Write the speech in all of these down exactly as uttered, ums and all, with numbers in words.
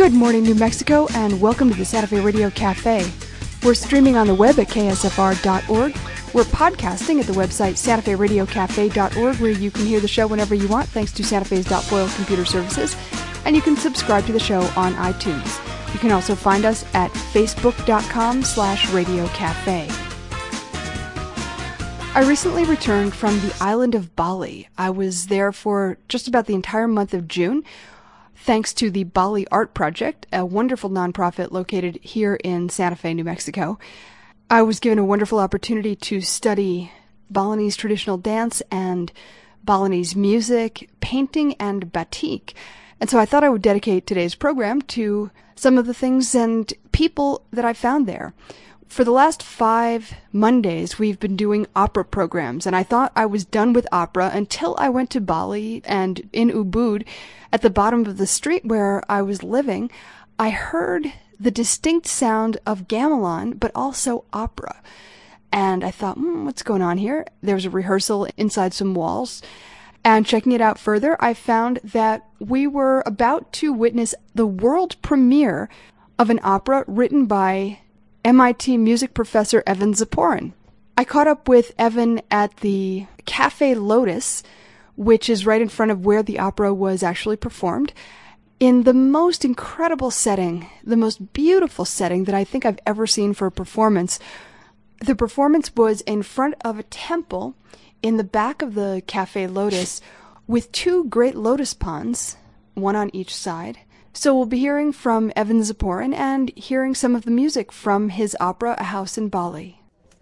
Good morning, New Mexico, and welcome to the Santa Fe Radio Cafe. We're streaming on the web at K S F R dot org. We're podcasting at the website Santa Fe Radio Cafe dot org, where you can hear the show whenever you want, thanks to Santa Fe's .foil computer services, and you can subscribe to the show on iTunes. You can also find us at facebook.com slash Radio Cafe. I recently returned from the island of Bali. I was there for just about the entire month of June, thanks to the Bali Art Project, a wonderful nonprofit located here in Santa Fe, New Mexico. I was given a wonderful opportunity to study Balinese traditional dance and Balinese music, painting, and batik. And so I thought I would dedicate today's program to some of the things and people that I found there. For the last five Mondays, we've been doing opera programs, and I thought I was done with opera until I went to Bali, and in Ubud, at the bottom of the street where I was living, I heard the distinct sound of gamelan, but also opera. And I thought, hmm, what's going on here? There was a rehearsal inside some walls. And checking it out further, I found that we were about to witness the world premiere of an opera written by M I T music professor Evan Ziporyn. I caught up with Evan at the Cafe Lotus, which is right in front of where the opera was actually performed, in the most incredible setting, the most beautiful setting that I think I've ever seen for a performance. The performance was in front of a temple in the back of the Cafe Lotus with two great lotus ponds, one on each side. So we'll be hearing from Evan Ziporyn and hearing some of the music from his opera, A House in Bali.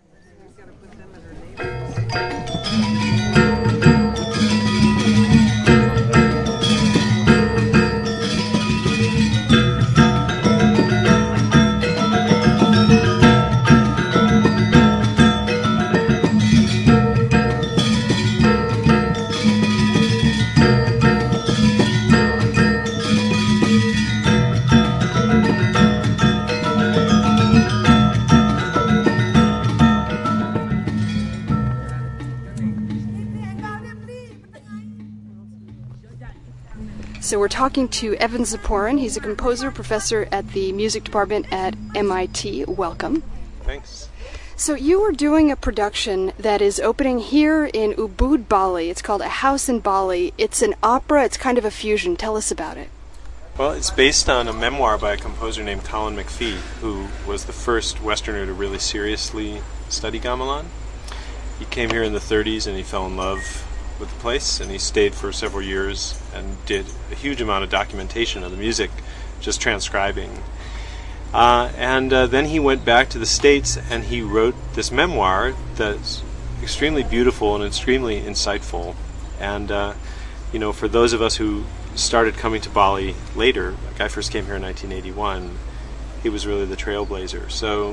So we're talking to Evan Ziporyn. He's a composer, professor at the music department at M I T. Welcome. Thanks. So you were doing a production that is opening here in Ubud, Bali. It's called A House in Bali. It's an opera. It's kind of a fusion. Tell us about it. Well, it's based on a memoir by a composer named Colin McPhee, who was the first Westerner to really seriously study gamelan. He came here in the thirties and he fell in love with the place, and he stayed for several years and did a huge amount of documentation of the music, just transcribing. Uh, and uh, then he went back to the States and he wrote this memoir that's extremely beautiful and extremely insightful. And, uh, you know, for those of us who started coming to Bali later, like I first came here in nineteen eighty-one, he was really the trailblazer. So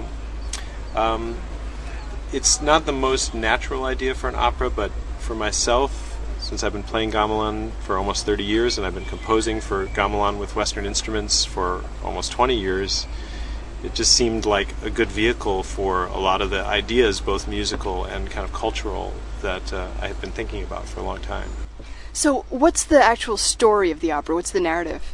um, it's not the most natural idea for an opera, but for myself, since I've been playing gamelan for almost thirty years and I've been composing for gamelan with Western instruments for almost twenty years, it just seemed like a good vehicle for a lot of the ideas, both musical and kind of cultural, that uh, I have been thinking about for a long time. So what's the actual story of the opera? What's the narrative?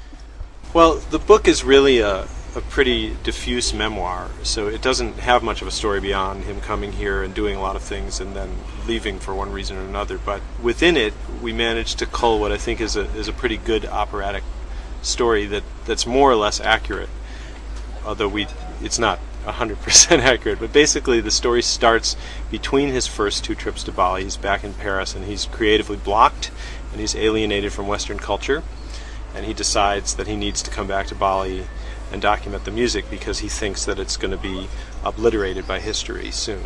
Well, the book is really a, a pretty diffuse memoir, so it doesn't have much of a story beyond him coming here and doing a lot of things and then leaving for one reason or another. But within it, we managed to cull what I think is a is a pretty good operatic story that, that's more or less accurate, although we it's not one hundred percent accurate. But basically, the story starts between his first two trips to Bali. He's back in Paris, and he's creatively blocked, and he's alienated from Western culture, and he decides that he needs to come back to Bali and document the music because he thinks that it's going to be obliterated by history soon.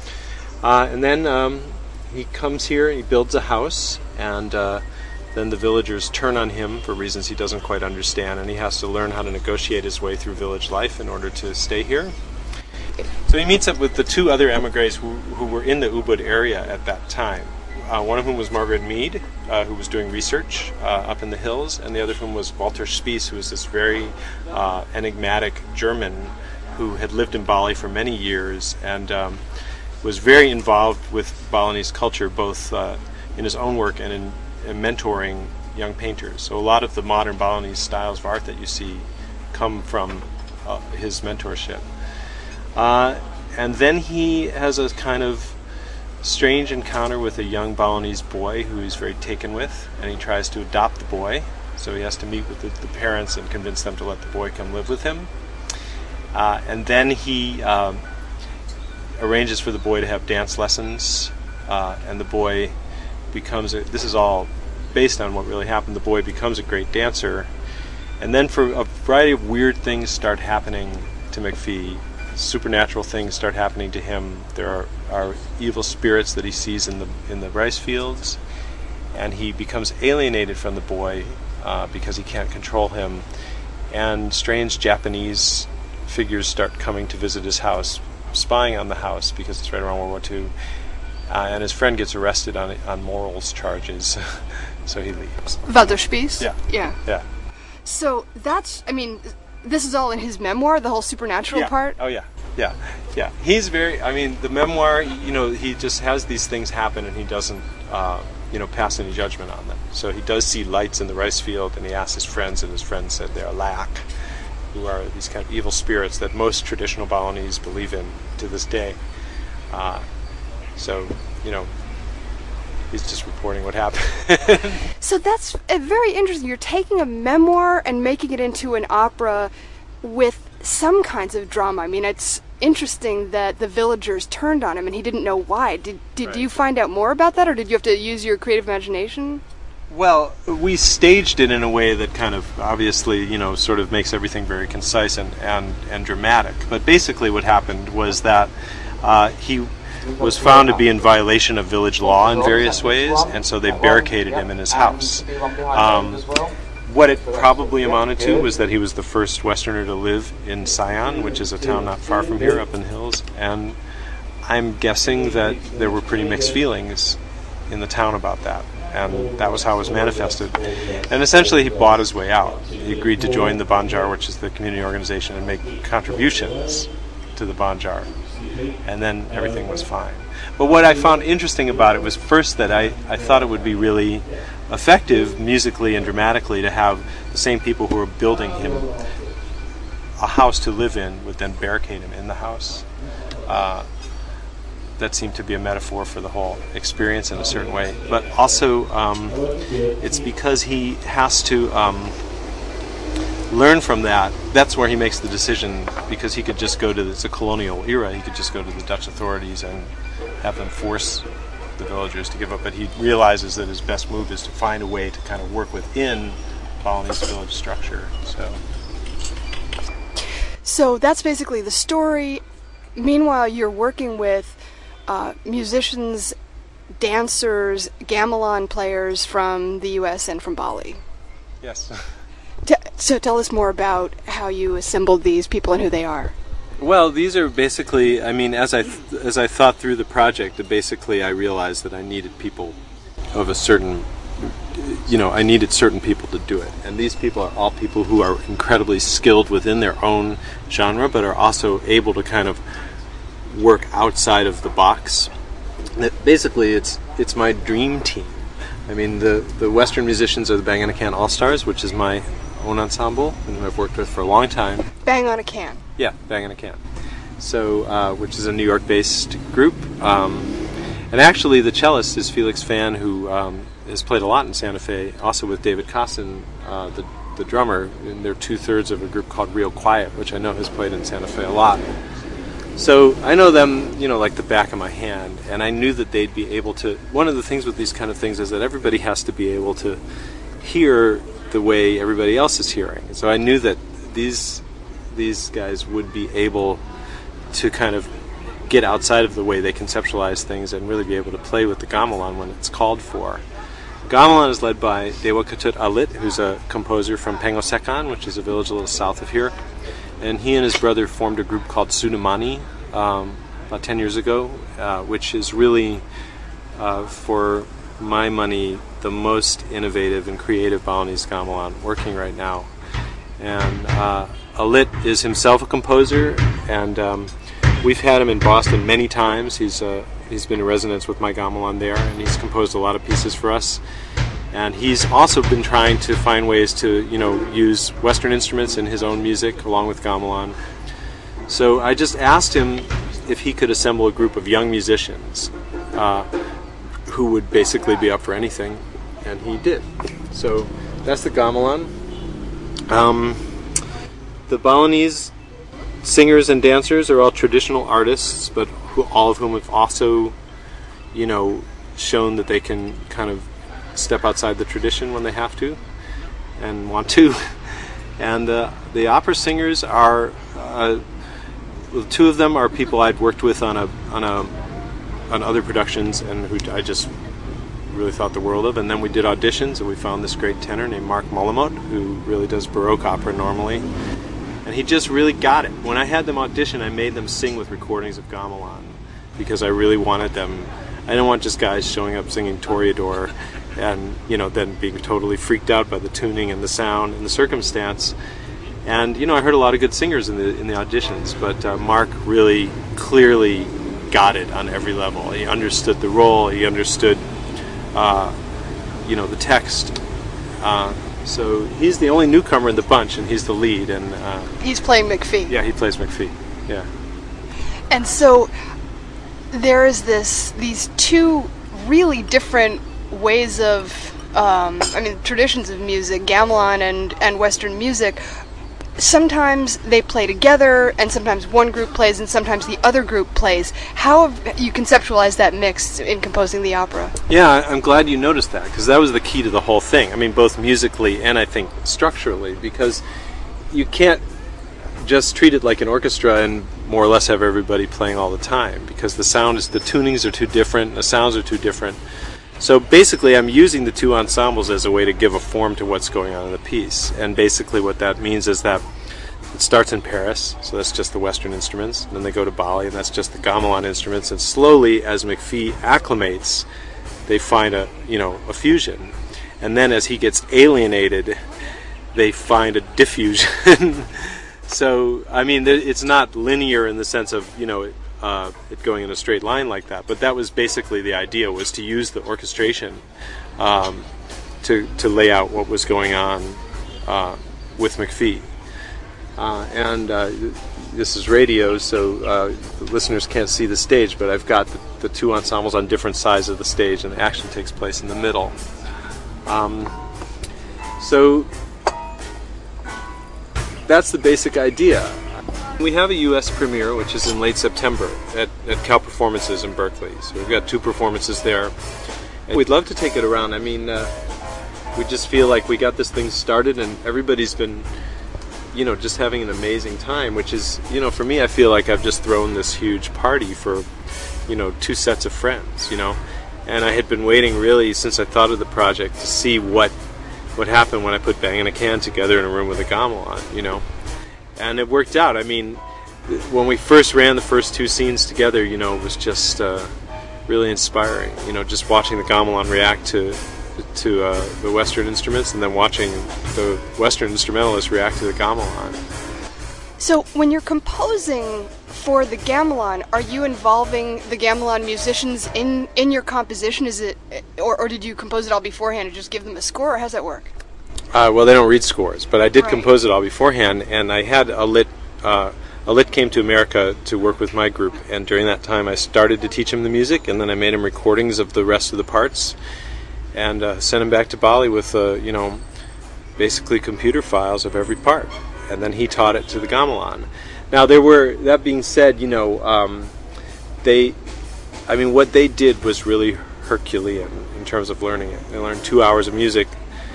Uh, and then um, he comes here, he builds a house, and uh, then the villagers turn on him for reasons he doesn't quite understand, and he has to learn how to negotiate his way through village life in order to stay here. So he meets up with the two other emigres who, who were in the Ubud area at that time. Uh, one of whom was Margaret Mead, uh, who was doing research uh, up in the hills, and the other of whom was Walter Spies, who was this very uh, enigmatic German who had lived in Bali for many years and um, was very involved with Balinese culture, both uh, in his own work and in, in mentoring young painters. So a lot of the modern Balinese styles of art that you see come from uh, his mentorship. Uh, and then he has a kind of strange encounter with a young Balinese boy who he's very taken with, and he tries to adopt the boy. So he has to meet with the, the parents and convince them to let the boy come live with him. Uh, and then he um, arranges for the boy to have dance lessons, uh, and the boy becomes a, this is all based on what really happened. The boy becomes a great dancer, and then for a variety of weird things start happening to McPhee. Supernatural things start happening to him. There are, are evil spirits that he sees in the in the rice fields, and he becomes alienated from the boy uh, because he can't control him. And strange Japanese figures start coming to visit his house, spying on the house because it's right around World War Two. Uh, and his friend gets arrested on on morals charges, so he leaves. Walderspies? Yeah. Yeah. Yeah. So that's, I mean, this is all in his memoir, the whole supernatural yeah. part? Oh, yeah. Yeah. Yeah. He's very, I mean, the memoir, you know, he just has these things happen and he doesn't, uh, you know, pass any judgment on them. So he does see lights in the rice field and he asks his friends, and his friends said they are Lak, who are these kind of evil spirits that most traditional Balinese believe in to this day. Uh, so, you know, he's just reporting what happened. So that's uh, very interesting. You're taking a memoir and making it into an opera with some kinds of drama. I mean, it's interesting that the villagers turned on him and he didn't know why. Did did Right. you find out more about that, or did you have to use your creative imagination? Well, we staged it in a way that kind of obviously, you know, sort of makes everything very concise and, and, and dramatic. But basically what happened was that uh, he was found to be in violation of village law in various ways, and so they barricaded him in his house. Um, what it probably amounted to was that he was the first Westerner to live in Sion, which is a town not far from here, up in the hills, and I'm guessing that there were pretty mixed feelings in the town about that, and that was how it was manifested. And essentially he bought his way out. He agreed to join the Banjar, which is the community organization, and make contributions to the Banjar. And then everything was fine. But what I found interesting about it was first that I, I thought it would be really effective musically and dramatically to have the same people who were building him a house to live in would then barricade him in the house. Uh, that seemed to be a metaphor for the whole experience in a certain way. But also um, it's because he has to um, learn from that. That's where he makes the decision, because he could just go to, it's a colonial era, he could just go to the Dutch authorities and have them force the villagers to give up, but he realizes that his best move is to find a way to kind of work within Balinese village structure. So So that's basically the story. Meanwhile, you're working with uh, musicians, dancers, gamelan players from the U S and from Bali. yes. T- so tell us more about how you assembled these people and who they are. Well, these are basically, I mean, as I th- as I thought through the project, basically I realized that I needed people of a certain, you know, I needed certain people to do it. And these people are all people who are incredibly skilled within their own genre, but are also able to kind of work outside of the box. That basically, it's it's my dream team. I mean, the, the Western musicians are the Bang on a Can All-Stars, which is my own ensemble, and who I've worked with for a long time. Bang on a Can. Yeah, Bang on a Can. So, uh, which is a New York-based group. Um, and actually, the cellist is Felix Fan, who um, has played a lot in Santa Fe, also with David Costin, uh, the, the drummer. And they're two-thirds of a group called Real Quiet, which I know has played in Santa Fe a lot. So I know them, you know, like the back of my hand, and I knew that they'd be able to... One of the things with these kind of things is that everybody has to be able to hear the way everybody else is hearing. So I knew that these these guys would be able to kind of get outside of the way they conceptualize things and really be able to play with the gamelan when it's called for. Gamelan is led by Dewa Ketut Alit, who's a composer from Pengosekan, which is a village a little south of here. And he and his brother formed a group called Sunamani um, about ten years ago, uh, which is really, uh, for my money, the most innovative and creative Balinese gamelan working right now. And uh, Alit is himself a composer, and um, we've had him in Boston many times. He's uh, he's been in residence with my gamelan there, and he's composed a lot of pieces for us. And he's also been trying to find ways to, you know, use Western instruments in his own music along with gamelan. So I just asked him if he could assemble a group of young musicians uh, who would basically be up for anything, and he did. So that's the gamelan. Um, the Balinese singers and dancers are all traditional artists, but who, all of whom have also, you know, shown that they can kind of step outside the tradition when they have to and want to. And uh, the opera singers are, uh, well, two of them are people I'd worked with on a on a on other productions and who I just really thought the world of. And then we did auditions, and we found this great tenor named Mark Mullamot, who really does Baroque opera normally. And he just really got it. When I had them audition, I made them sing with recordings of gamelan because I really wanted them. I didn't want just guys showing up singing Toreador and, you know, then being totally freaked out by the tuning and the sound and the circumstance. And, you know, I heard a lot of good singers in the in the auditions, but uh, Mark really clearly got it on every level. He understood the role. He understood, uh, you know, the text. Uh, so he's the only newcomer in the bunch, and he's the lead. And uh, he's playing McPhee. Yeah, he plays McPhee. Yeah. And so there is this these two really different ways of, um, I mean, traditions of music, gamelan and, and Western music. Sometimes they play together, and sometimes one group plays, and sometimes the other group plays. How have you conceptualized that mix in composing the opera? Yeah, I'm glad you noticed that, because that was the key to the whole thing. I mean, both musically and I think structurally, because you can't just treat it like an orchestra and more or less have everybody playing all the time, because the sound is, the tunings are too different, the sounds are too different. So basically I'm using the two ensembles as a way to give a form to what's going on in the piece. And basically what that means is that it starts in Paris, so that's just the Western instruments, and then they go to Bali, and that's just the gamelan instruments, and slowly as McPhee acclimates, they find a, you know, a fusion. And then as he gets alienated, they find a diffusion. So, I mean, it's not linear in the sense of, you know, uh, it going in a straight line like that, but that was basically the idea, was to use the orchestration um, to, to lay out what was going on uh, with McPhee. Uh, and uh, this is radio, so uh, the listeners can't see the stage, but I've got the, the two ensembles on different sides of the stage, and the action takes place in the middle. Um, so that's the basic idea. We have a U S premiere, which is in late September at, at Cal Performances in Berkeley. So we've got two performances there. And we'd love to take it around. I mean, uh, we just feel like we got this thing started, and everybody's been, you know, just having an amazing time, which is, you know, for me, I feel like I've just thrown this huge party for, you know, two sets of friends, you know. And I had been waiting really since I thought of the project to see what what happened when I put Bang in a Can together in a room with a gamelan, you know. And it worked out. I mean, when we first ran the first two scenes together, you know, it was just uh, really inspiring. You know, just watching the gamelan react to to uh, the Western instruments, and then watching the Western instrumentalists react to the gamelan. So, when you're composing for the gamelan, are you involving the gamelan musicians in, in your composition? Is it, or, or did you compose it all beforehand and just give them a score, or how's that work? Uh, well, they don't read scores, but I did right. compose it all beforehand, and I had a lit. Uh, a lit came to America to work with my group, and during that time I started to teach him the music, and then I made him recordings of the rest of the parts, and uh, sent him back to Bali with, uh, you know, basically computer files of every part, and then he taught it to the gamelan. Now, there were, that being said, you know, um, they, I mean, what they did was really Herculean in terms of learning it. They learned two hours of music.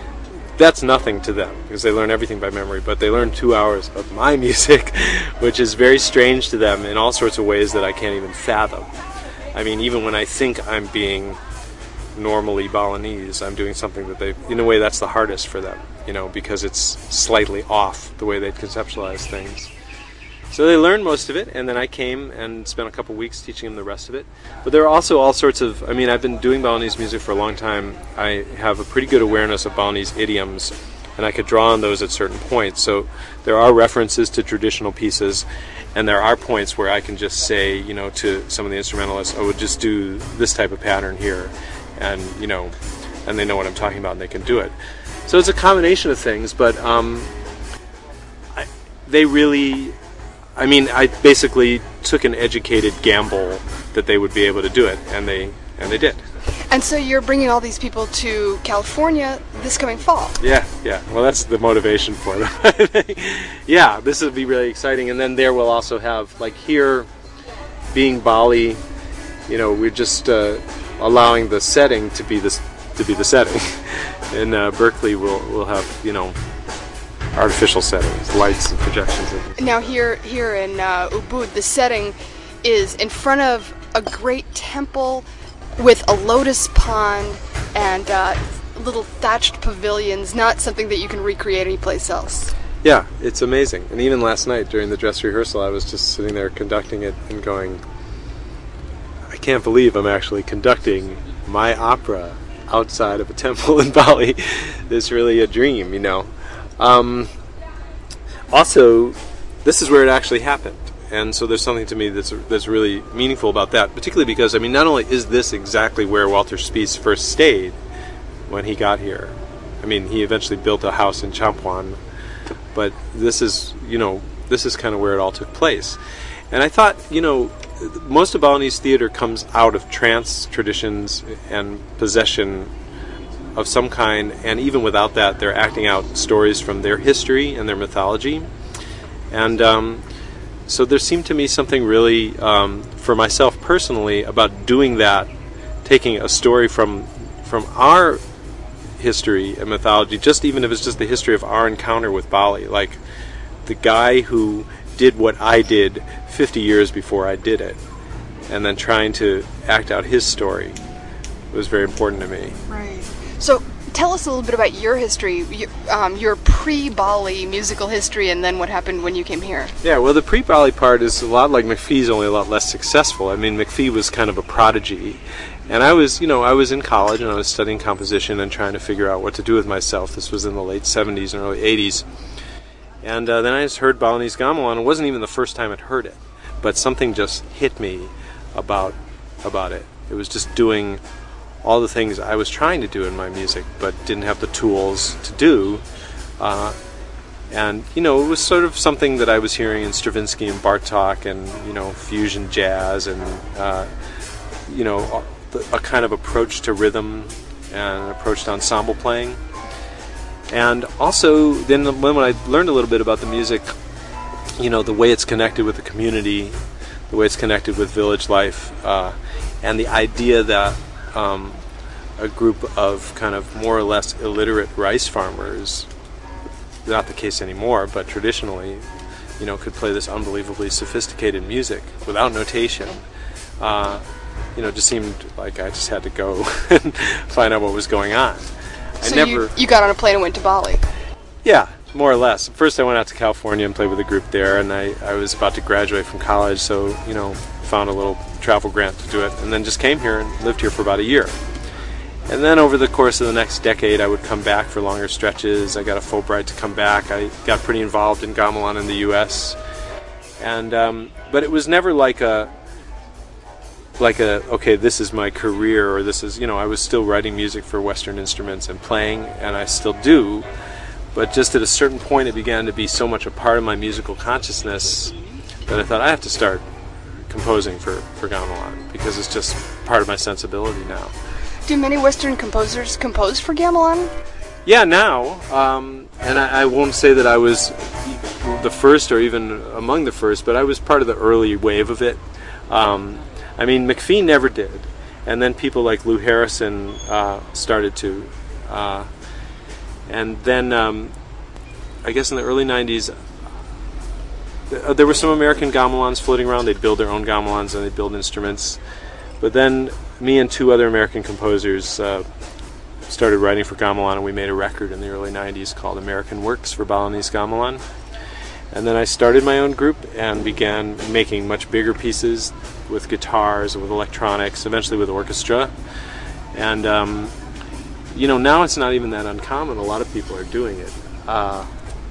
That's nothing to them, because they learn everything by memory, but they learn two hours of my music, which is very strange to them in all sorts of ways that I can't even fathom. I mean, even when I think I'm being normally Balinese, I'm doing something that they, in a way, that's the hardest for them, you know, because it's slightly off the way they conceptualize things. So they learned most of it, and then I came and spent a couple weeks teaching them the rest of it. But there are also all sorts of, I mean, I've been doing Balinese music for a long time. I have a pretty good awareness of Balinese idioms, and I could draw on those at certain points. So there are references to traditional pieces, and there are points where I can just say, you know, to some of the instrumentalists, oh, we'll just do this type of pattern here. And, you know, and they know what I'm talking about and they can do it. So it's a combination of things, but um, I, they really, I mean, I basically took an educated gamble that they would be able to do it, and they and they did. And so you're bringing all these people to California this coming fall. Yeah, yeah. Well, that's the motivation for them. Yeah, this will be really exciting. And then there we'll also have, like here, being Bali, you know, we're just uh, allowing the setting to be this to be the setting. In uh, Berkeley, we'll we'll have, you know, artificial settings, lights and projections. And now here here in uh, Ubud, the setting is in front of a great temple with a lotus pond and uh, little thatched pavilions, not something that you can recreate anyplace else. Yeah, it's amazing. And even last night during the dress rehearsal, I was just sitting there conducting it and going, I can't believe I'm actually conducting my opera outside of a temple in Bali. It's really a dream, you know. Um, also, this is where it actually happened. And so there's something to me that's that's really meaningful about that, particularly because, I mean, not only is this exactly where Walter Spies first stayed when he got here. I mean, he eventually built a house in Champuan, but this is, you know, this is kind of where it all took place. And I thought, you know, most of Balinese theater comes out of trance traditions and possession of some kind, and even without that, they're acting out stories from their history and their mythology. And um, so there seemed to me something really, um, for myself personally, about doing that, taking a story from from our history and mythology, just even if it's just the history of our encounter with Bali, like the guy who did what I did fifty years before I did it, and then trying to act out his story was very important to me. Right. So tell us a little bit about your history, your, um, your pre-Bali musical history, and then what happened when you came here. Yeah, well, the pre-Bali part is a lot like McPhee's, only a lot less successful. I mean, McPhee was kind of a prodigy, and I was, you know, I was in college and I was studying composition and trying to figure out what to do with myself. This was in the late seventies and early eighties. And uh, then I just heard Balinese gamelan. It wasn't even the first time I'd heard it, but something just hit me about about it. It was just doing all the things I was trying to do in my music, but didn't have the tools to do. Uh, and, you know, it was sort of something that I was hearing in Stravinsky and Bartók and, you know, fusion jazz and, uh, you know, a, a kind of approach to rhythm and an approach to ensemble playing. And also, then when I learned a little bit about the music, you know, the way it's connected with the community, the way it's connected with village life, uh, and the idea that um, a group of kind of more or less illiterate rice farmers, not the case anymore, but traditionally, you know, could play this unbelievably sophisticated music without notation. Uh, you know, just seemed like I just had to go and find out what was going on. So I never, you, you got on a plane and went to Bali? Yeah, more or less. First I went out to California and played with a group there, and I, I was about to graduate from college, so, you know, found a little travel grant to do it, and then just came here and lived here for about a year. And then over the course of the next decade, I would come back for longer stretches. I got a Fulbright to come back. I got pretty involved in gamelan in the U S And um, but it was never like a like a okay, this is my career, or this is, you know, I was still writing music for Western instruments and playing, and I still do. But just at a certain point, it began to be so much a part of my musical consciousness that I thought I have to start composing for for gamelan, because it's just part of my sensibility now. Do many Western composers compose for gamelan? Yeah, now, um, and I, I won't say that I was the first or even among the first, but I was part of the early wave of it. Um, I mean, McPhee never did, and then people like Lou Harrison uh, started to, uh, and then um, I guess in the early nineties, th- there were some American gamelans floating around. They'd build their own gamelans and they'd build instruments, but then me and two other American composers uh, started writing for gamelan, and we made a record in the early nineties called American Works for Balinese Gamelan. And then I started my own group and began making much bigger pieces with guitars, with electronics, eventually with orchestra. And, um, you know, now it's not even that uncommon. A lot of people are doing it. Uh,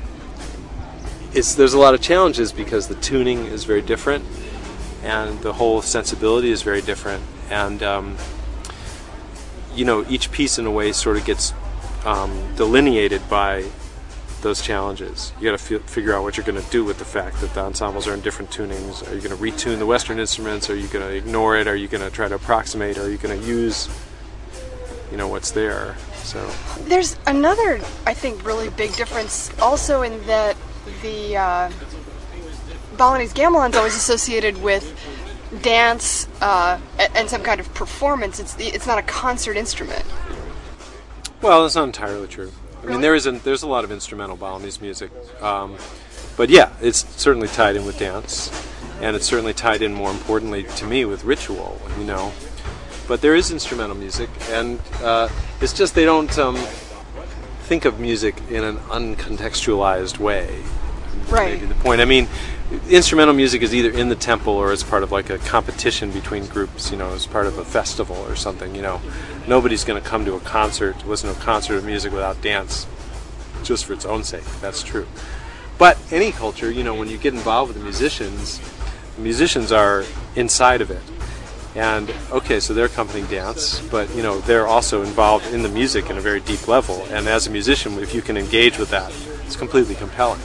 it's there's a lot of challenges because the tuning is very different, and the whole sensibility is very different. And um, you know, each piece in a way sort of gets um, delineated by those challenges. You got to f- figure out what you're going to do with the fact that the ensembles are in different tunings. Are you going to retune the Western instruments? Are you going to ignore it? Are you going to try to approximate? Are you going to use, you know, what's there? So there's another, I think, really big difference also in that the uh, Balinese gamelan's always associated with dance uh, and some kind of performance. It's it's not a concert instrument. Well, that's not entirely true. I mean, there is a, there's a lot of instrumental Balinese music, um, but yeah, it's certainly tied in with dance, and it's certainly tied in, more importantly to me, with ritual, you know. But there is instrumental music, and uh, it's just they don't um, think of music in an uncontextualized way. Right. Maybe the point. I mean, instrumental music is either in the temple or as part of like a competition between groups, you know, as part of a festival or something, you know. Nobody's going to come to a concert, listen to a concert of music without dance, just for its own sake. That's true. But any culture, you know, when you get involved with the musicians, the musicians are inside of it. And, okay, so they're accompanying dance, but, you know, they're also involved in the music in a very deep level. And as a musician, if you can engage with that, it's completely compelling.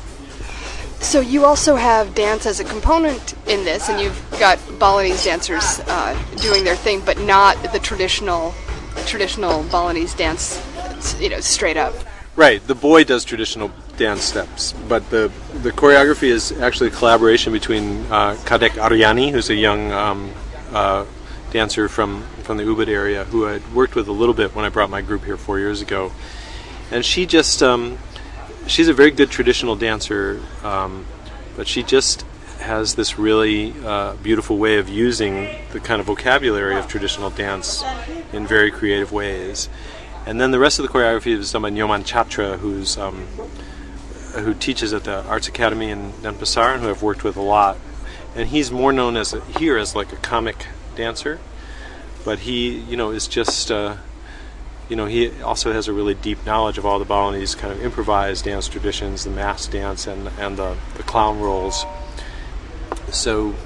So you also have dance as a component in this, and you've got Balinese dancers uh, doing their thing, but not the traditional traditional Balinese dance, you know, straight up. Right. The boy does traditional dance steps, but the the choreography is actually a collaboration between uh, Kadek Aryani, who's a young um, uh, dancer from, from the Ubud area, who I'd worked with a little bit when I brought my group here four years ago. And she just... Um, She's a very good traditional dancer, um, but she just has this really uh, beautiful way of using the kind of vocabulary of traditional dance in very creative ways. And then the rest of the choreography is done by Nyoman Chatra, who's um, who teaches at the Arts Academy in Denpasar, and who I've worked with a lot. And he's more known as a, here as like a comic dancer, but he, you know, is just. Uh, You know, he also has a really deep knowledge of all the Balinese kind of improvised dance traditions, the mass dance and and the, the clown roles. So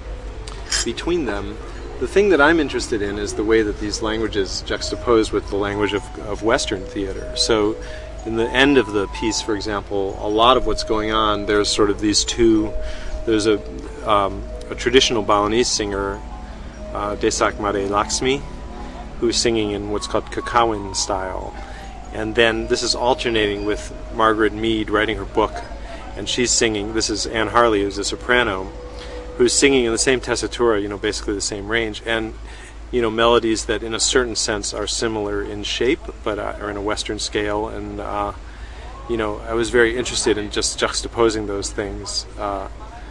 between them, the thing that I'm interested in is the way that these languages juxtapose with the language of, of Western theater. So in the end of the piece, for example, a lot of what's going on, there's sort of these two, there's a, um, a traditional Balinese singer, uh, Desak Mare Lakshmi, who's singing in what's called Kakawin style. And then this is alternating with Margaret Mead writing her book, and she's singing, this is Anne Harley, who's a soprano, who's singing in the same tessitura, you know, basically the same range, and, you know, melodies that in a certain sense are similar in shape, but uh, are in a Western scale, and, uh, you know, I was very interested in just juxtaposing those things, uh,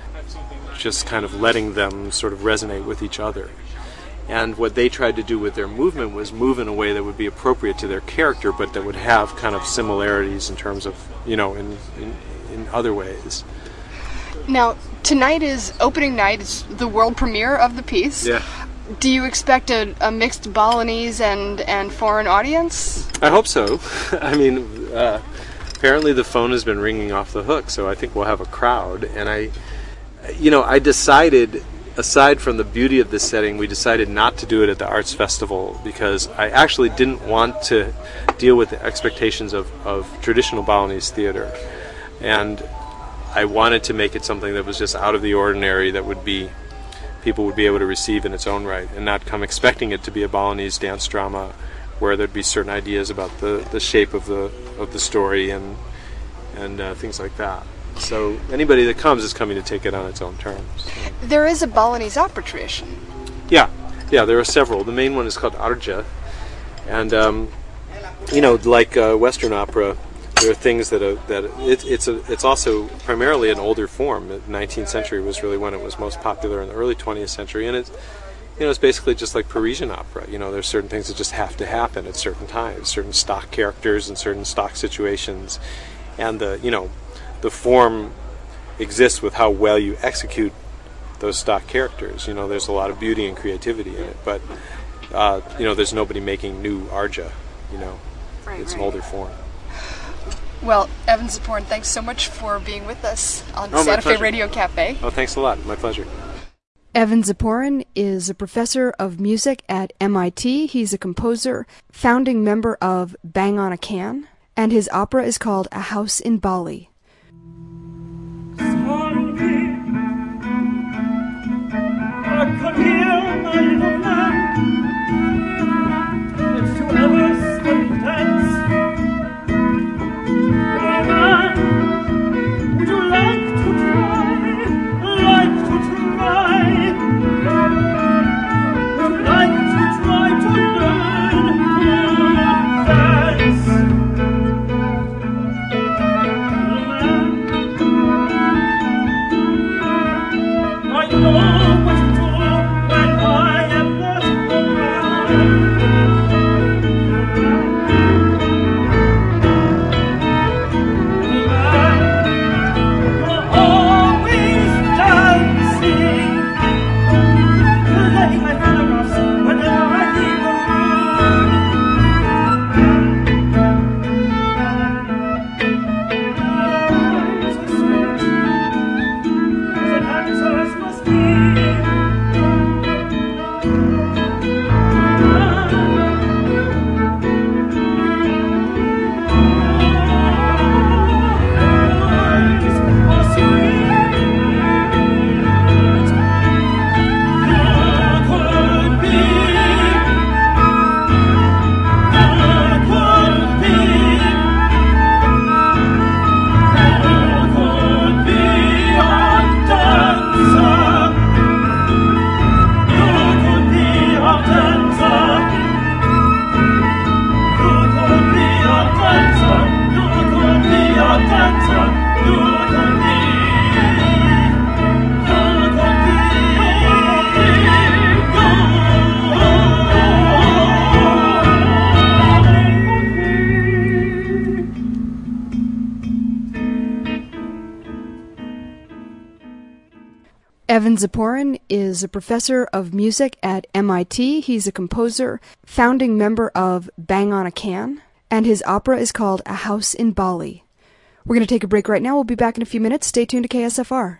just kind of letting them sort of resonate with each other. And what they tried to do with their movement was move in a way that would be appropriate to their character, but that would have kind of similarities in terms of, you know, in in, in other ways. Now, tonight is opening night. It's the world premiere of the piece. Yeah. Do you expect a, a mixed Balinese and, and foreign audience? I hope so. I mean, uh, apparently the phone has been ringing off the hook, so I think we'll have a crowd. And I, you know, I decided... Aside from the beauty of this setting, we decided not to do it at the Arts Festival because I actually didn't want to deal with the expectations of, of traditional Balinese theater. And I wanted to make it something that was just out of the ordinary, that would be, people would be able to receive in its own right, and not come expecting it to be a Balinese dance drama where there'd be certain ideas about the, the shape of the of the story and, and uh, things like that. So anybody that comes is coming to take it on its own terms. So. There is a Balinese opera tradition. Yeah, yeah, there are several. The main one is called Arja, and um, you know, like uh, Western opera, there are things that are, that it, it's a it's also primarily an older form. The nineteenth century was really when it was most popular, in the early twentieth century, and it's you know it's basically just like Parisian opera. You know, there's certain things that just have to happen at certain times, certain stock characters and certain stock situations, and the you know. The form exists with how well you execute those stock characters. You know, there's a lot of beauty and creativity in it, but uh, you know, there's nobody making new Arja. You know, right, it's right. an older form. Well, Evan Ziporn, thanks so much for being with us on Oh, Santa Fe Radio Cafe. Oh, thanks a lot. My pleasure. Evan Ziporyn is a professor of music at M I T. He's a composer, founding member of Bang on a Can, and his opera is called A House in Bali. Evan Ziporyn is a professor of music at M I T. He's a composer, founding member of Bang on a Can, and his opera is called A House in Bali. We're going to take a break right now. We'll be back in a few minutes. Stay tuned to K S F R.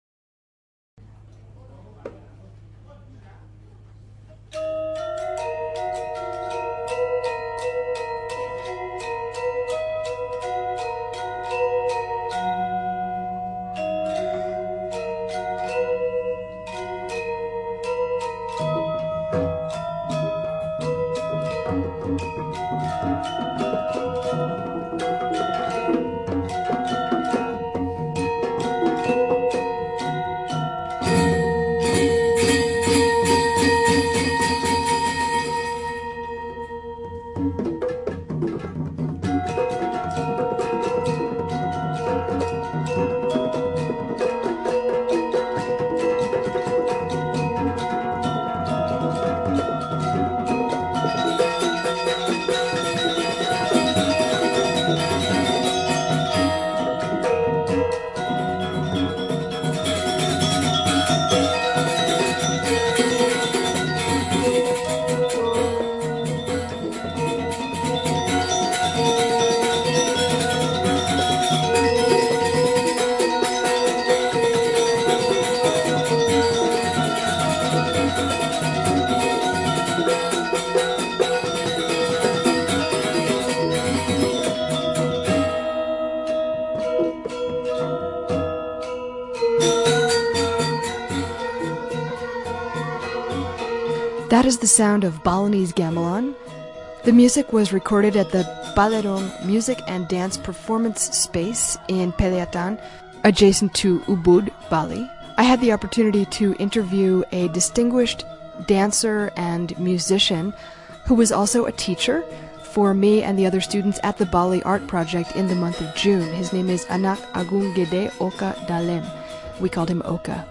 That is the sound of Balinese gamelan. The music was recorded at the Balerong Music and Dance Performance Space in Peliatan, adjacent to Ubud, Bali. I had the opportunity to interview a distinguished dancer and musician who was also a teacher for me and the other students at the Bali Art Project in the month of June. His name is Anak Agung Gede Oka Dalem. We called him Oka.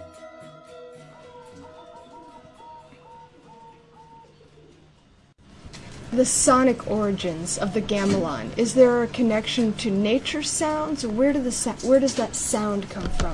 The sonic origins of the gamelan. Is there a connection to nature sounds? Where, do the sa- where does that sound come from?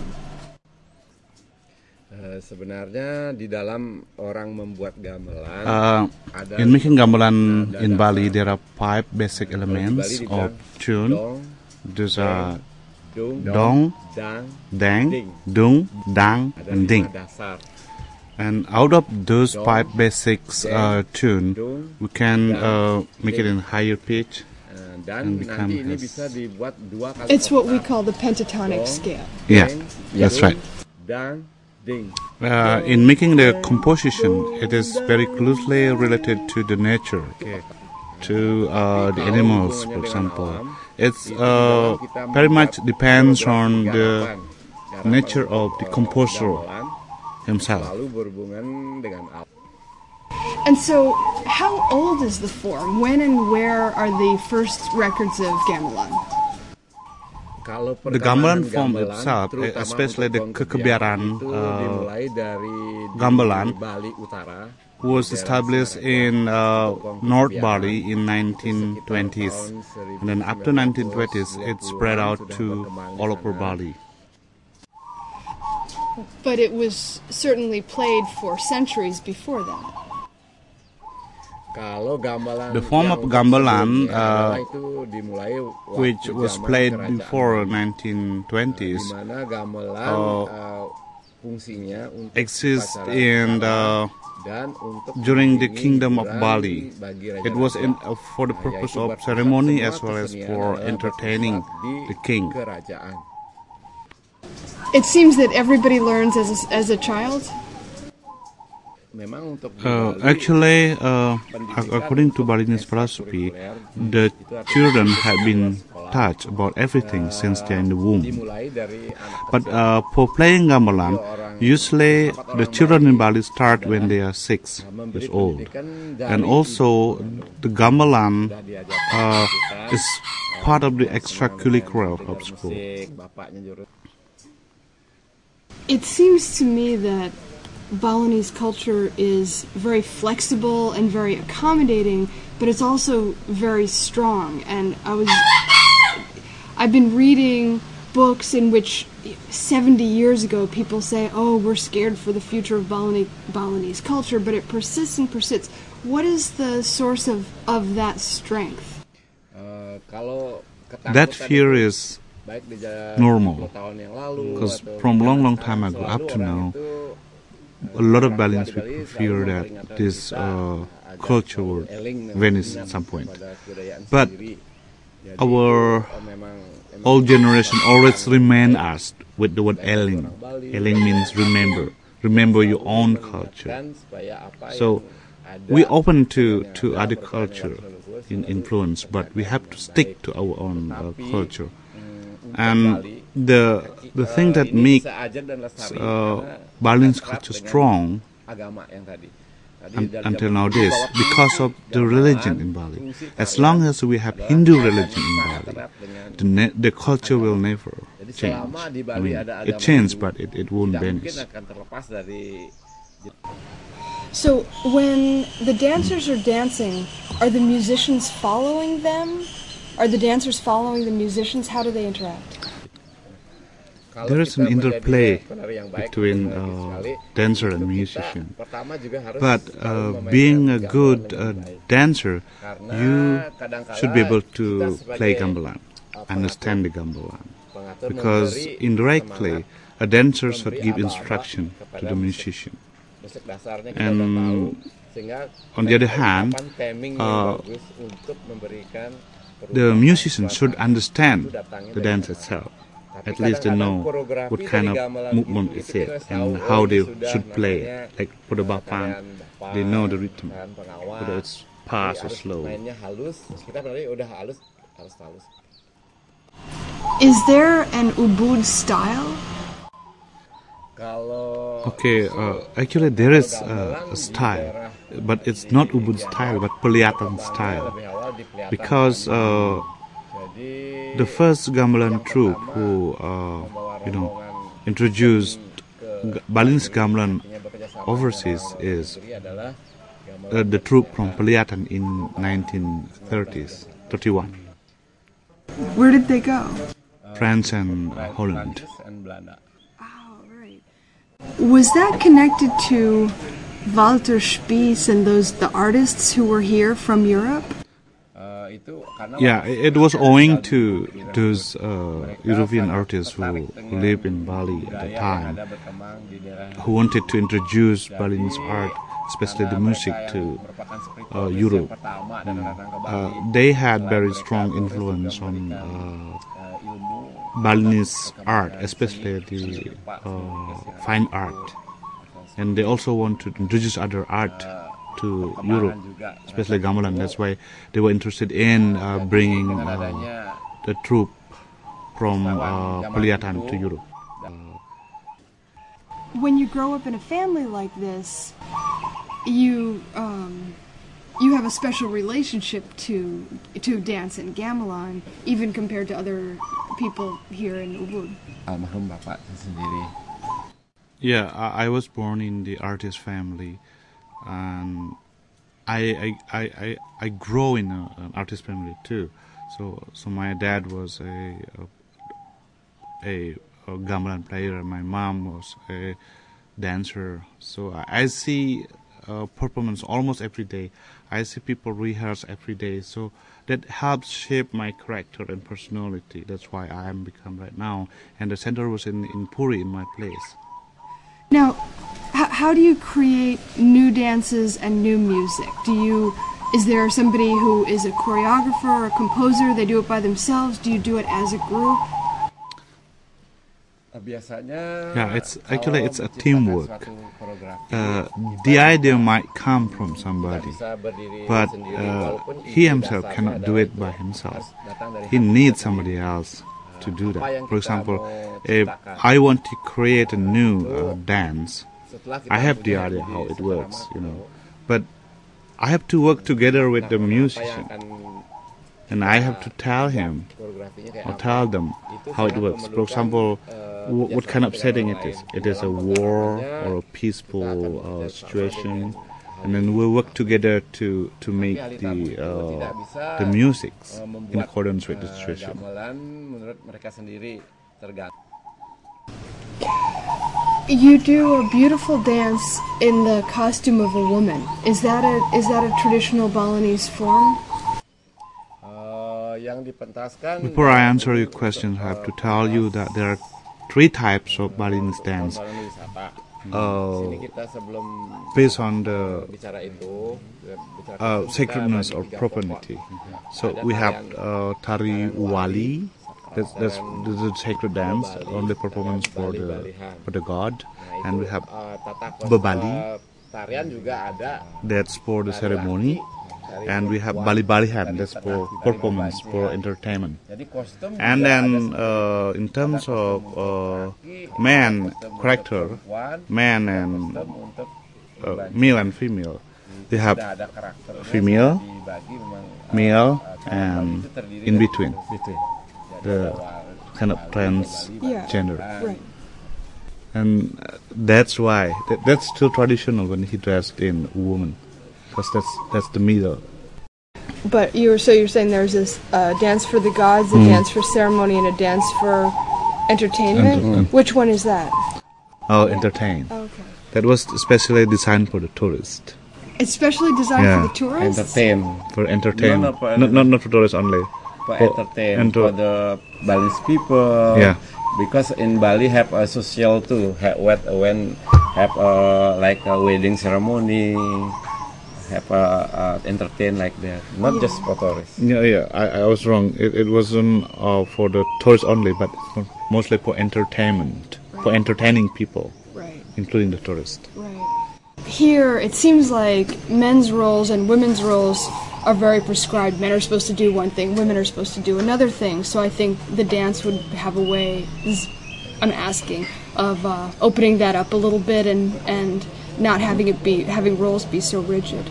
Uh, sebenarnya di dalam orang membuat gamelan, uh, ada in making gamelan uh, in Bali, there are five basic elements of tune. These are dong, dang, dung, dung, dang, and ding. And out of those five basics uh, tune, we can uh, make it in higher pitch and become has... It's what we call the pentatonic scale. Yeah, that's right. Uh, in making the composition, it is very closely related to the nature, okay, to uh, the animals, for example. It's uh, very much depends on the nature of the composer himself. And so, how old is the form? When and where are the first records of gamelan? The gamelan form itself, especially the kekebiaran uh, gamelan, was established in uh, North Bali in nineteen twenties, and then after nineteen twenties, it spread out to all over Bali. But it was certainly played for centuries before that. The form of gamelan, uh, which was played before nineteen twenties, uh, exists in uh, during the Kingdom of Bali. It was in, uh, for the purpose of ceremony as well as for entertaining the king. It seems that everybody learns as a, as a child. Uh, actually, uh, according to Balinese philosophy, the children have been taught about everything since they are in the womb. But uh, for playing gamelan, usually the children in Bali start when they are six years old. And also, the gamelan uh, is part of the extracurricular of school. It seems to me that Balinese culture is very flexible and very accommodating, but it's also very strong. And I was, I've been reading books in which seventy years ago people say, "Oh, we're scared for the future of Balinese, Balinese culture," but it persists and persists. What is the source of, of that strength? That fear is normal, because from long, long time ago up to now, a lot of Balinese people fear that this uh, culture will vanish at some point. But our old generation always remain us with the word eling. Eling means remember. Remember your own culture. So we open to, to other culture in influence, but we have to stick to our own uh, culture. And the the thing that makes uh, Balinese culture strong un- until nowadays, because of the religion in Bali. As long as we have Hindu religion in Bali, the, ne- the culture will never change. I mean, it changed, but it, it won't vanish. So when the dancers are dancing, are the musicians following them? Are the dancers following the musicians? How do they interact? There is an interplay between uh, dancer and musician. But uh, being a good uh, dancer, you should be able to play gamelan, understand the gamelan. Because indirectly, a dancer should give instruction to the musician. And on the other hand, uh, the musician should understand the dance itself. At least they know what kind of movement is it and how they should play it. Like for the bapang, they know the rhythm, whether it's fast or slow. Is there an ubud style? Okay, uh, actually there is uh, a style, but it's not ubud style, but Pelihatan style. Because uh, the first gamelan troupe who, uh, you know, introduced G- Balinese gamelan overseas is uh, the troupe from Pelihatan in nineteen thirties, thirty-one. Where did they go? France and uh, Holland. Oh, right. Was that connected to Walter Spies and those the artists who were here from Europe? Yeah, it was owing to those uh, European artists who, who lived in Bali at the time, who wanted to introduce Balinese art, especially the music, to uh, Europe. Uh, they had very strong influence on uh, Balinese art, especially the uh, fine art. And they also want to introduce other art to Europe, especially gamelan. That's why they were interested in uh, bringing uh, the troupe from uh, Pelihatan to Europe. When you grow up in a family like this, you um, you have a special relationship to to dance and gamelan, even compared to other people here in Ubud. Almarhum bapak sendiri. Yeah, I, I was born in the artist family, and I I I I, I grow in a, an artist family too. So so my dad was a a, a gamelan player. My mom was a dancer. So I, I see uh, performance almost every day. I see people rehearse every day. So that helps shape my character and personality. That's why I am become right now. And the center was in in Puri, in my place. Now, h- how do you create new dances and new music? Do you, is there somebody who is a choreographer or a composer? They do it by themselves? Do you do it as a group? Yeah, it's actually it's a teamwork. Uh, the idea might come from somebody, but uh, he himself cannot do it by himself. He needs somebody else to do that. For example, if I want to create a new uh, dance, I have the idea how it works, you know, but I have to work together with the musician, and I have to tell him or tell them how it works. For example, w- what kind of setting it is. It is a war or a peaceful uh, situation. And then we'll work together to, to make the uh, the music in accordance with the situation. You do a beautiful dance in the costume of a woman. Is that a is that a traditional Balinese form? Before I answer your question, I have to tell you that there are three types of Balinese dance. Uh, based on the uh, sacredness or propriety. So we have uh, Tari Wali, that's, that's, that's a sacred dance, only performance for the for the god, and we have Babali, that's for the ceremony, and we have Bali Balihan, that's for performance, for entertainment. And then uh, in terms of uh, man character, man and uh, male and female, we have female, male, and in between, the kind of transgender. Yeah, right. And uh, that's why, that, that's still traditional when he dressed in woman. Because that's that's the middle. But you're so you're saying there's this uh, dance for the gods, a mm. dance for ceremony, and a dance for entertainment. Enter- Which one is that? Oh, entertain. Oh, okay. That was especially designed for the tourist. It's specially designed yeah. for the tourists. Entertain. For entertain. No, no, for not, not not for tourists only. For, for entertain. Enter- for the Balinese people. Yeah. Because in Bali have a social too. Have, when have a, like a wedding ceremony. Have a, uh, entertain like that, not yeah. just for tourists. Yeah, yeah, I, I was wrong. It, it wasn't uh, for the tourists only, but mostly for entertainment, right. for entertaining people, right. including the tourists. Right. Here, it seems like men's roles and women's roles are very prescribed. Men are supposed to do one thing, women are supposed to do another thing. So I think the dance would have a way, I'm asking, of uh, opening that up a little bit and and. not having it be having roles be so rigid.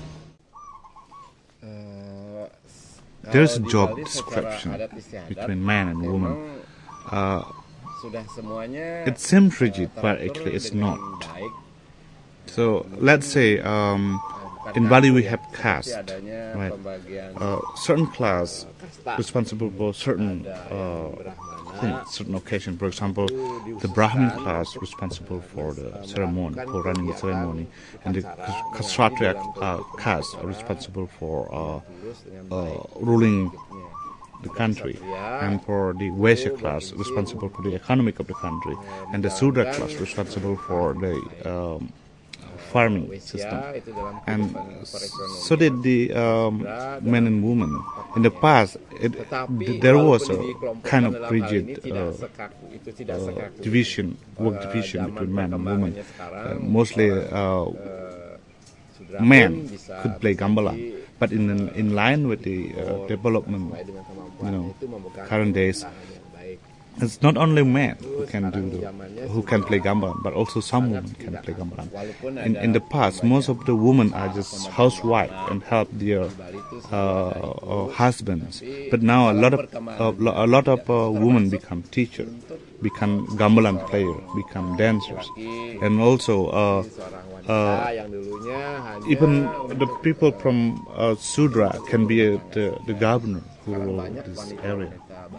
There's a job description between man and woman. Uh, it seems rigid, but actually it's not. So let's say um, in Bali we have caste, right? Uh, certain class responsible for certain uh, things, certain occasions. For example, the Brahmin class responsible for the ceremony, for running the ceremony, and the Kshatriya uh, caste are responsible for uh, uh, ruling the country, and for the Vaishya class responsible for the economic of the country, and the Sudra class responsible for the um, farming system. And so did the um, men and women. In the past, it, there was a kind of rigid uh, uh, division, work division between men and women. Uh, mostly uh, men could play gamelan, but in in line with the uh, development, you know, current days, it's not only men who can do the, who can play gamelan, but also some women can play gamelan. In in the past, most of the women are just housewives and help their uh, uh, husbands. But now a lot of uh, a lot of uh, women become teachers, become gamelan players, become dancers, and also uh, uh, even the people from uh, Sudra can be a, the the governor who rules this area.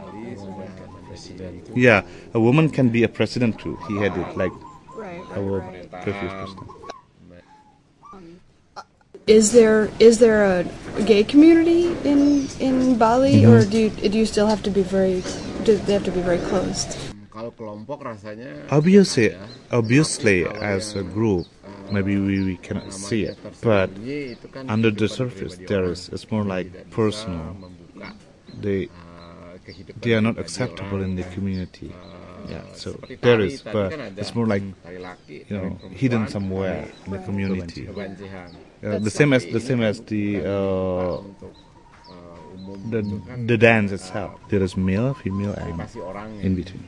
Yeah, a woman can be a president too. He had it like right, right, our right. previous president. Is there is there a gay community in in Bali, mm-hmm. or do you, do you still have to be very do they have to be very closed? Obviously, obviously, as a group, maybe we, we cannot see it, but under the surface, there is it's more like personal. They they are not acceptable in the community. Yeah, so there is, but it's more like, you know, hidden somewhere in the community. Uh, the same as the same as the uh, the the dance itself. There is male, female, and in between.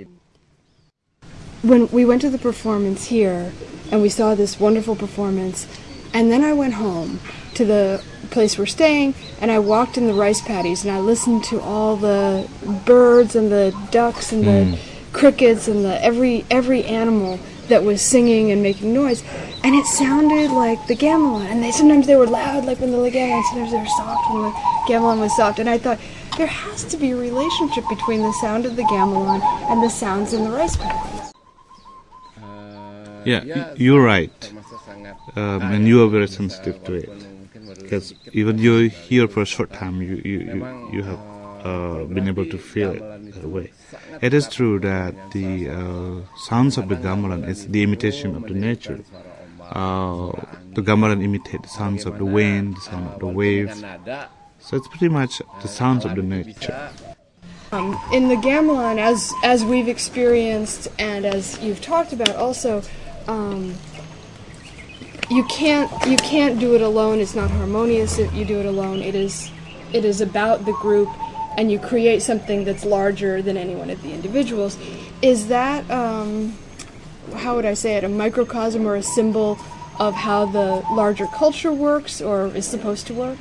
When we went to the performance here, and we saw this wonderful performance, and then I went home to the place we're staying, and I walked in the rice paddies, and I listened to all the birds and the ducks and the mm. crickets and the every every animal that was singing and making noise, and it sounded like the gamelan. And they sometimes they were loud, like when the gamelan, sometimes they were soft when the gamelan was soft. And I thought there has to be a relationship between the sound of the gamelan and the sounds in the rice paddies. Yeah, you're right, um, and you are very sensitive to it. Because even you're here for a short time, you you, you, you have uh, been able to feel it that way. It is true that the uh, sounds of the gamelan is the imitation of the nature. Uh, the gamelan imitate the sounds of the wind, the sound of the waves. So it's pretty much the sounds of the nature. Um, in the gamelan, as as we've experienced and as you've talked about also, um, You can't you can't do it alone. It's not harmonious if you do it alone. It is it is about the group, and you create something that's larger than any one of the individuals. Is that um, how would I say it? A microcosm or a symbol of how the larger culture works or is supposed to work?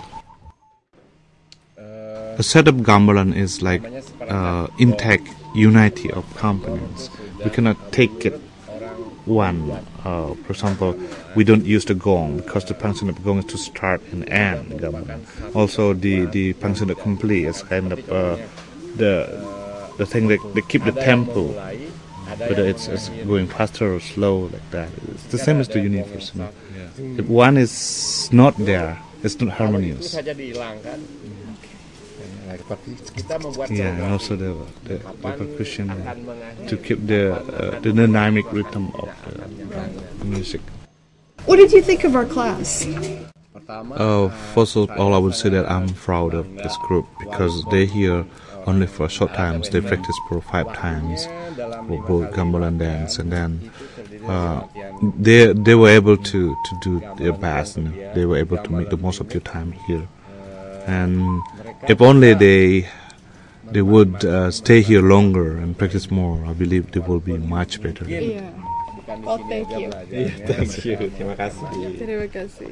A set of gamelan is like uh, intact unity of components. We cannot take it one. Uh, for example, we don't use the gong because the function of gong is to start and end the gamelan. Also, the the function of complete is kind of uh, the the thing that they keep the tempo, whether it's, it's going faster or slow like that. It's the same as the universe. You know? If one is not there, it's not harmonious. Yeah, and also the, the, the percussion to keep the uh, the dynamic rhythm of the music. What did you think of our class? Uh, first of all, I would say that I'm proud of this group because they're here only for short times. They practice for five times for both gamelan dance, and then uh, they they were able to, to do their best. You know? They were able to make the most of their time here. And if only they they would uh, stay here longer and practice more, I believe they will be much better. Yeah. Well, thank you. Yeah, thank you. Terima kasih. Terima kasih.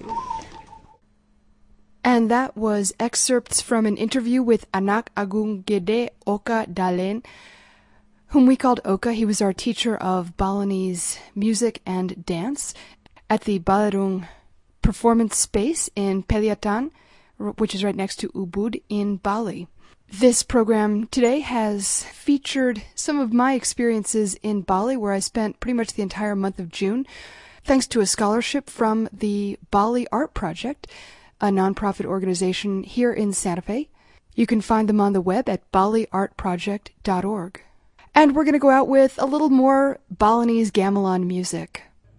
And that was excerpts from an interview with Anak Agung Gede Oka Dalen, whom we called Oka. He was our teacher of Balinese music and dance at the Balerung Performance Space in Peliatan, which is right next to Ubud in Bali. This program today has featured some of my experiences in Bali, where I spent pretty much the entire month of June, thanks to a scholarship from the Bali Art Project, a nonprofit organization here in Santa Fe. You can find them on the web at bali art project dot org. And we're going to go out with a little more Balinese gamelan music.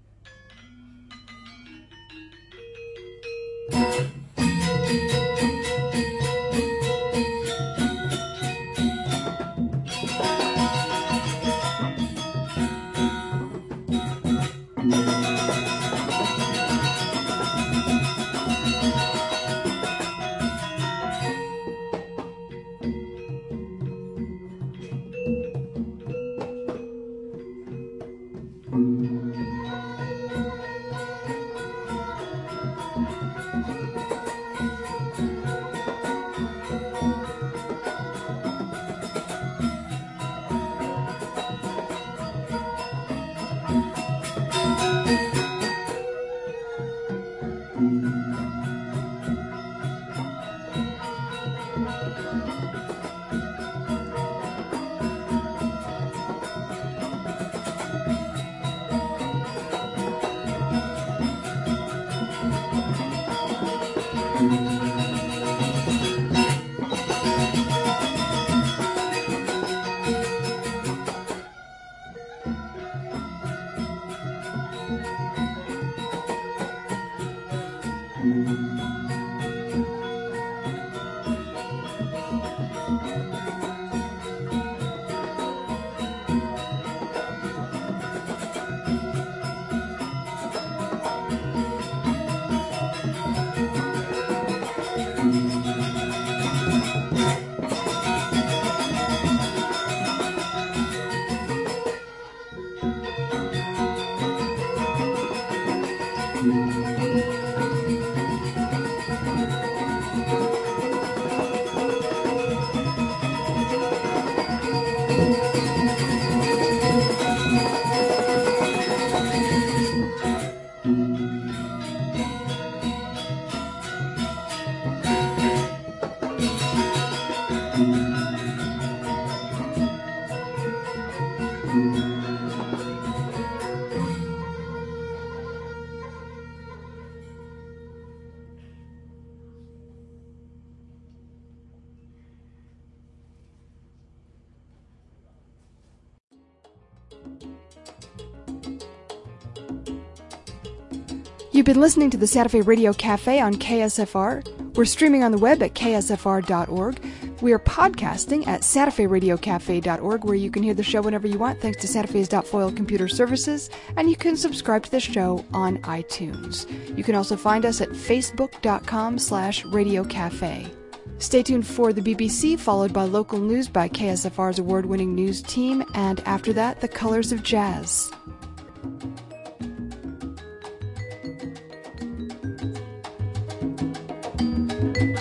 You've been listening to the Santa Fe Radio Cafe on K S F R. We're streaming on the web at k s f r dot org. We are podcasting at santa fe radio cafe dot org, where you can hear the show whenever you want, thanks to Santa Fe's .foil computer services, and you can subscribe to the show on iTunes. You can also find us at facebook.com slash radio cafe. Stay tuned for the B B C, followed by local news by K S F R's award-winning news team, and after that, the Colors of Jazz. Thank you.